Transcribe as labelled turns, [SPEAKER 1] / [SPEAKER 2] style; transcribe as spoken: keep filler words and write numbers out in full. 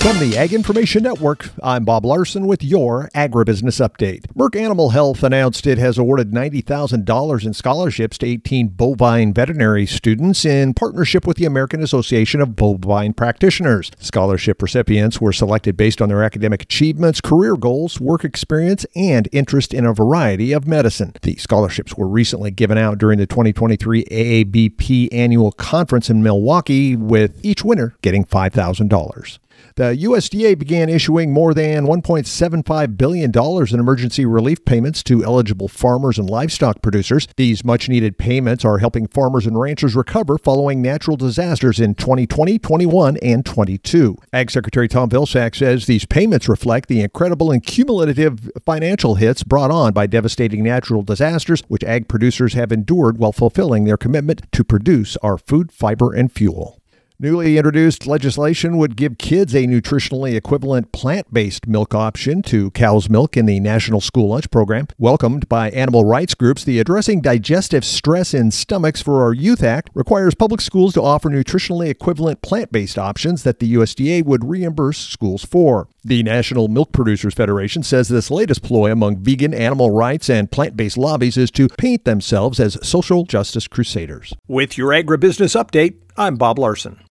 [SPEAKER 1] From the Ag Information Network, I'm Bob Larson with your Agribusiness Update. Merck Animal Health announced it has awarded ninety thousand dollars in scholarships to eighteen bovine veterinary students in partnership with the American Association of Bovine Practitioners. Scholarship recipients were selected based on their academic achievements, career goals, work experience, and interest in a variety of medicine. The scholarships were recently given out during the twenty twenty-three A A B P annual conference in Milwaukee, with each winner getting five thousand dollars. The U S D A began issuing more than one point seven five billion dollars in emergency relief payments to eligible farmers and livestock producers. These much-needed payments are helping farmers and ranchers recover following natural disasters in twenty twenty, twenty-one, and twenty-two. Ag Secretary Tom Vilsack says these payments reflect the incredible and cumulative financial hits brought on by devastating natural disasters, which ag producers have endured while fulfilling their commitment to produce our food, fiber, and fuel. Newly introduced legislation would give kids a nutritionally equivalent plant-based milk option to cow's milk in the National School Lunch Program. Welcomed by animal rights groups, the Addressing Digestive Stress in Stomachs for Our Youth Act requires public schools to offer nutritionally equivalent plant-based options that the U S D A would reimburse schools for. The National Milk Producers Federation says this latest ploy among vegan, animal rights, and plant-based lobbies is to paint themselves as social justice crusaders. With your Agribusiness Update, I'm Bob Larson.